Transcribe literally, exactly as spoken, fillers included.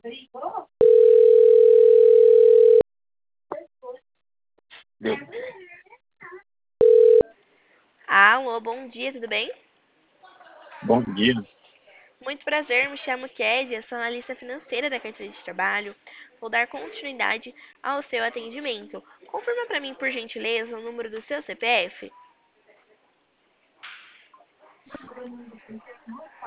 Alô, bom dia, tudo bem? Bom dia. Muito prazer, me chamo Kézia, sou analista financeira da carteira de trabalho. Vou dar continuidade ao seu atendimento. Confirma para mim, por gentileza, o número do seu C P F.